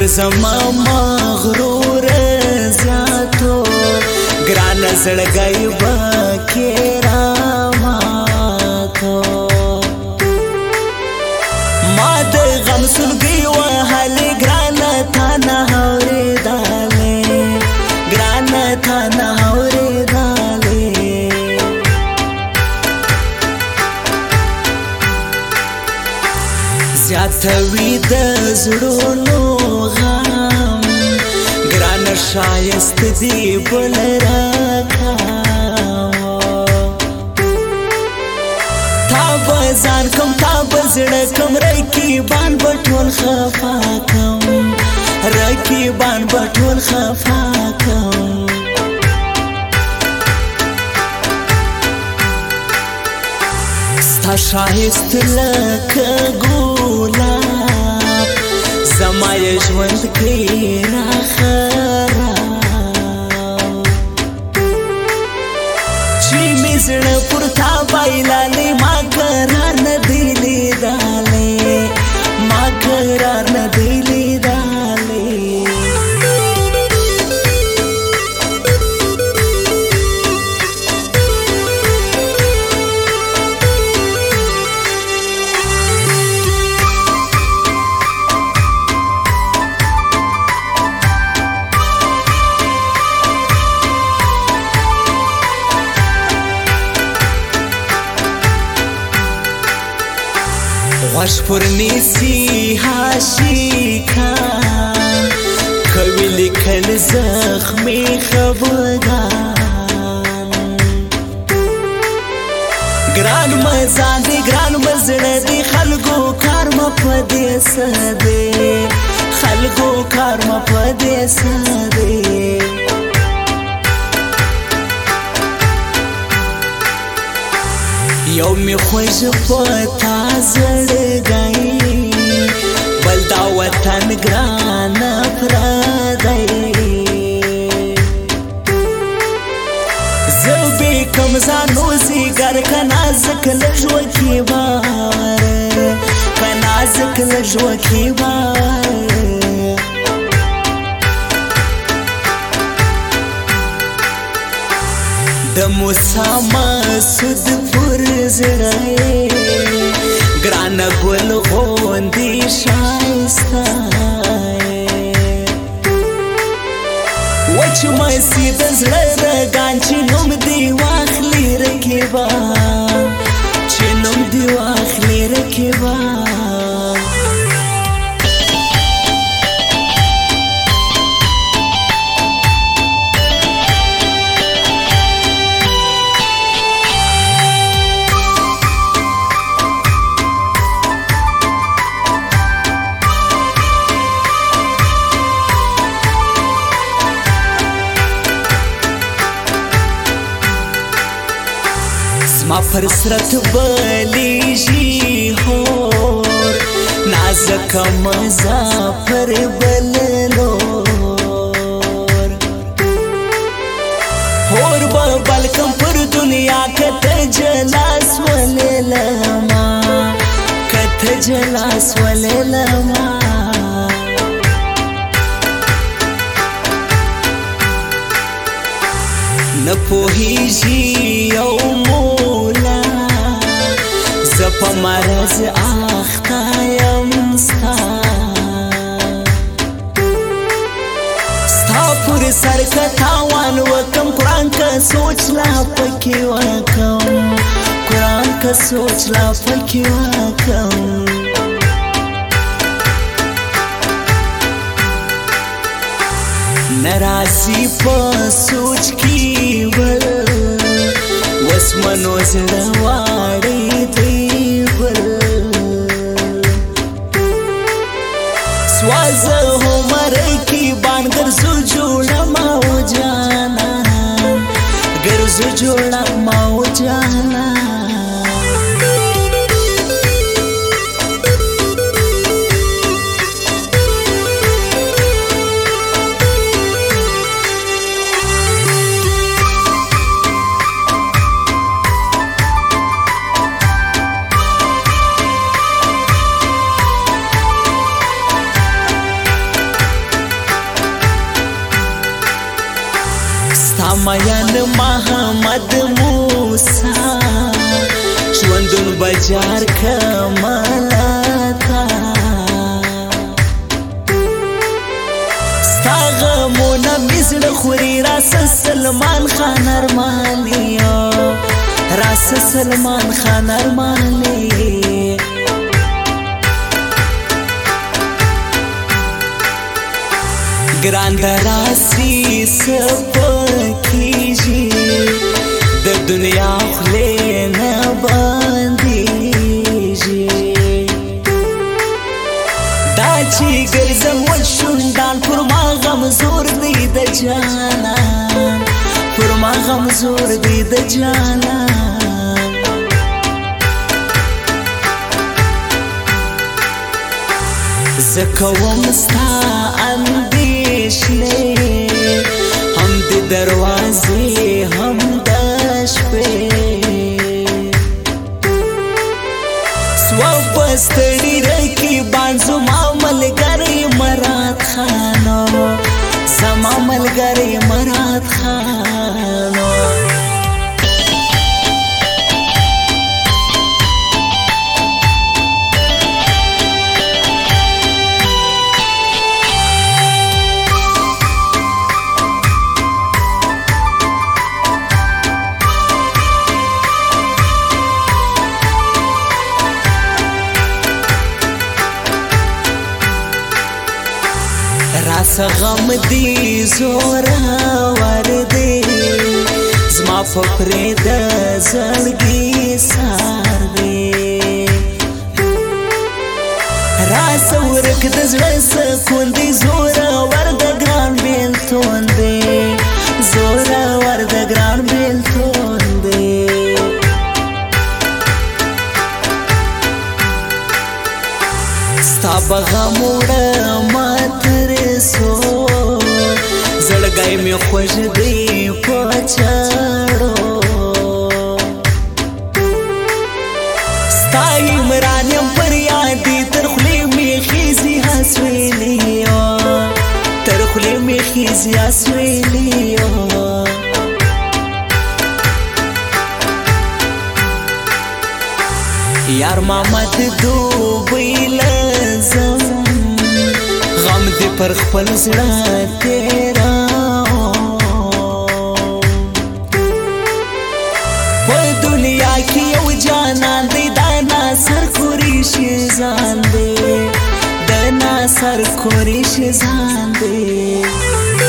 پر زما مغرور زیاتو ګران زړګی بکې راماتو ما د غم سلګي وهلې ګرانه تا نه اورېدلې ګرانه تا نه اورېدلې زیاتوي د زړونو غم ګرانه ښایست دې بل راکاوه تا به ځان کم تا به زړه کم رقیبان به ټول خفا کم رقیبان به ټول خفا کم ستا ښایست لکه ګلاب زما یې ژوند کې راخراب چې مې زړه پر تا بایللې ما قرار نه دی لیدلی ما قرار نه دی لیدلی غوږ پر نیسي عاشقان کوي لیکل زخمي خفګان ګران مزان دی ګران مزړه دی خلکو کار مه په دې څه دی خلکو کار مه په دې څه دی یو می خوښ په تا زړګی بل دا وطن ګران پردی زه به کوم ځانو زیګر که نازک لږ وکړي بار که نازک لږ وکړي بار د موسی مسعود پر زړه ګرانه ګل غوندې ښایسته وچ مسي د زړه رګان چې نوم دې واخلي رقیبان چې نوم دې واخلي رقیبان ما پر سرت بلیږي هور نازک مزه پر بل لور هور به بلکم پر دنیا کته جلاس وللما کته جلاس وللما نه پوهیږي یو مولا زه په مرض اخته یم ستا پر سر که تاوان وکم قرآن که سوچ لا پکی وکم قرآن که سوچ لا پکی وکم نرازی پا سوچ کی بل وسمنو زڑواری دی بل سوازه عمر کی بان گرزو جوڑا ماو جانا گرزو جوڑا ماو جانا ستا مین محمد موسی ژوندون بجار کمالتا ستا غمونه مې زړه خوري راسه سلمان خان ارماني راسه سلمان خان ارماني ګران دراسي سپکیږي د دنیا خولې نه بندېږي دا چې ګرځم وشوندان پر ما غم زور دی د جانان پر ما غم زور دی د جانان زه کوم ستا اندېښنې هم د دروازې هم د شپې سوه په ستړي رقیبان زما ملګری مراد خانو زما ملګری مراد خانو راسه غم دی زورور دی زما په پرې د زړګي سار دی راسه ورک د زړه سکون دی زورور د ګران بېلتون دی زورور د ګران بېلتون دی ستا به غم وړمه زړګی مې خوږ دی په چاړو ستا عمران یم پر یادې تر خولې مې خیزي هسویلي تر خولې مې خیزي هسویلي یار محمد دوبۍ لزم غم دې پر خپل زړه تیراو په دنیا کې یو جانان دی د ناصر قریشي ځان دی د ناصر قریشي ځان دی